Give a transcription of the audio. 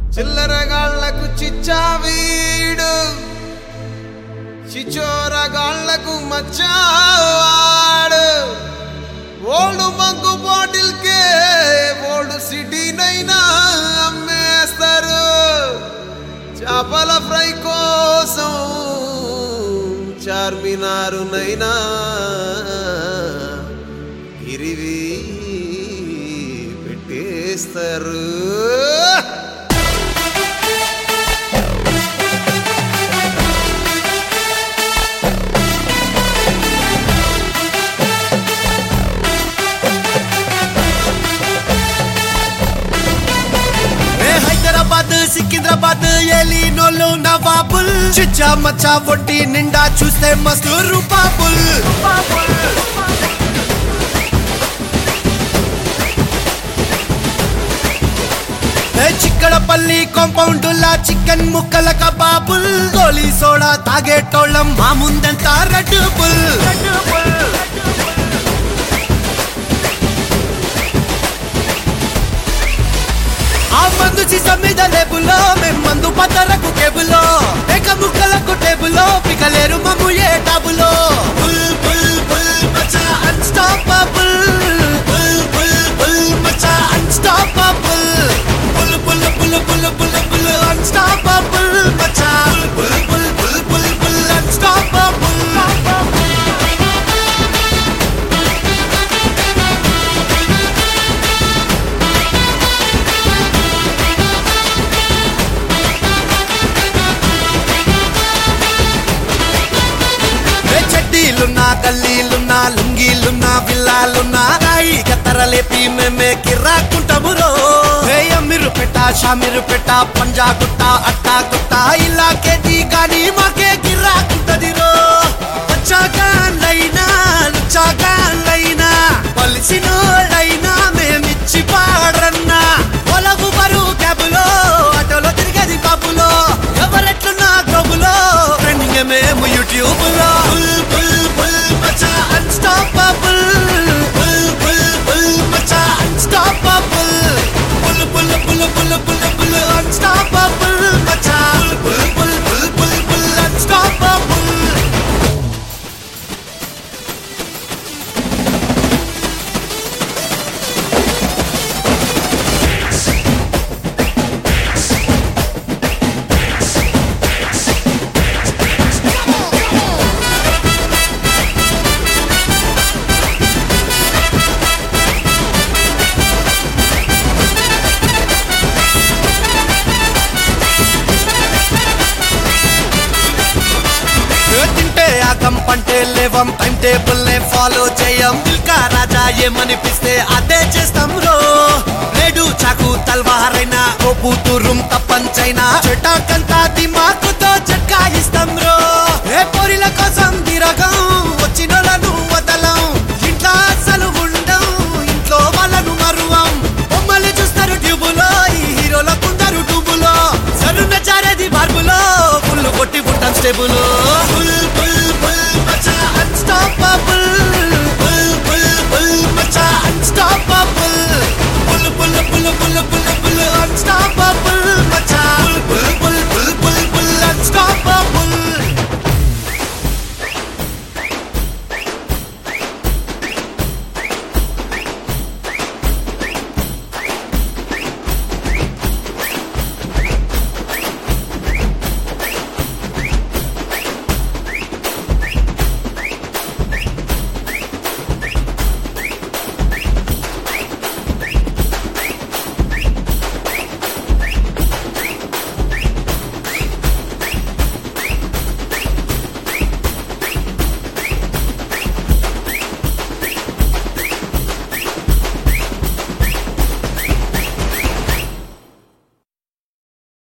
చిల్లరగాళ్లకు చిచ్చావీడు చిచోరగాళ్లకు మచ్చావాడు old మంకు బాటిల్కే old సిటీనైనా అమ్మేస్తారు చేపల fry కోసం చార్మినారునైనా గిరివి పెట్టేస్తారు సికింద్రాబాద్ ఏలినోళ్ళు నవాబుల్ చిచ్చా మచ్చా ఒంటి నిండా చూస్తే మస్తు రూపాబుల్ చిక్కడపల్లి కాంపౌండ్ లా చికెన్ ముక్కల కబాబుల్ గోలీ సోడా తాగేటోళ్ళం మా ముందంతా రెడ్ బుల్ ఆ మందు సీసా మీద లేబులో మేం మందు పతరకు కేబులో ఏక ముక్కలకు టేబులో పికలేరు మమ్ము ఏ టాబులో బుల్ బుల్ బుల్ మచా అన్స్టాపబుల్ బుల్ బుల్ బుల్ మచా unstoppable bull bull bull bull bull bull unstoppable మచా bull bull bull bull bull unstoppable చెడ్డీలున్నా గల్లీలున్నా లుంగీలున్నా విల్లాలున్నా రాయి కత్తరలేపి మేమే కిర్రాకుంటాము రో అమ్మిరు పెట్ట షామిరు పెట్ట పంజా గుట్ట అట్టా గుట్ట ఇలాకేది కానీ మాకే కిర్రాకుంటది రో వచ్చాగాళ్ళైనా లుచ్చాగాళ్ళైనా పలిసినోళ్ళైనా మేమిచ్చి పాడరన్నా పొలగు బరువు క్యాబులో ఆటోలో తిరిగేది బాబులో ఎవరెట్లున్నా గ్లోబులో ట్రెండింగ్ మేము యూట్యూబ్ లో Unstoppable, bull, bull, bull, macha, unstoppable, bull, bull, bull, bull, bull, bull, unstoppable, macha, bull, bull, bull, bull, bull, unstoppable. పంటే లేవం టైం టేబుల్ నే ఫాలో చేయం దిల్కా రాజా ఏమనిపిస్తే అదే చేస్తాం రో లేడు చాకు తల్వారైనా ఓ పూతురుం తప్పంచైనా చెటాకంతా దిమాకుతో చట్కాయిస్తాం రో ఏ పోరిల కోసం దిరగం వచ్చినోళ్ళను వదలం ఇంట్లో అసలు ఉండం ఇంట్లో వాళ్ళను మరువం బొమ్మలు చూస్తారు ట్యూబులో ఈ హీరోల కుందరు ట్యూబులో సరున్న జారేది బార్బులో ఫుల్ కొట్టి పుట్టాం స్టేబులో